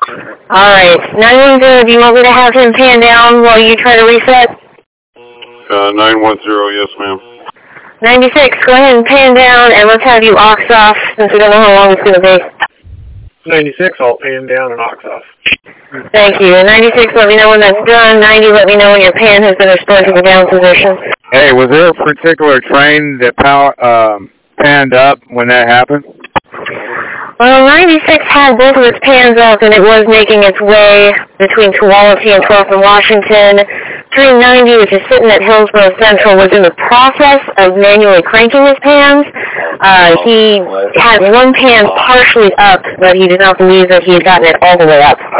All right. 910, do you want me to have him pan down while you try to reset? 910, yes, ma'am. 96, go ahead and pan down, and let's have you aux off, since we don't know how long it's going to be. 96, I'll pan down and aux off. Thank you. 96, let me know when that's done. 90, let me know when your pan has been restored to the down position. Hey, was there a particular train that panned up when that happened? Well, 96 had both of its pans up, and it was making its way between Tualatin and 12th and Washington. Train 90, which is sitting at Hillsborough Central, was in the process of manually cranking his pans. He had one pan partially up, but he did not believe that he had gotten it all the way up.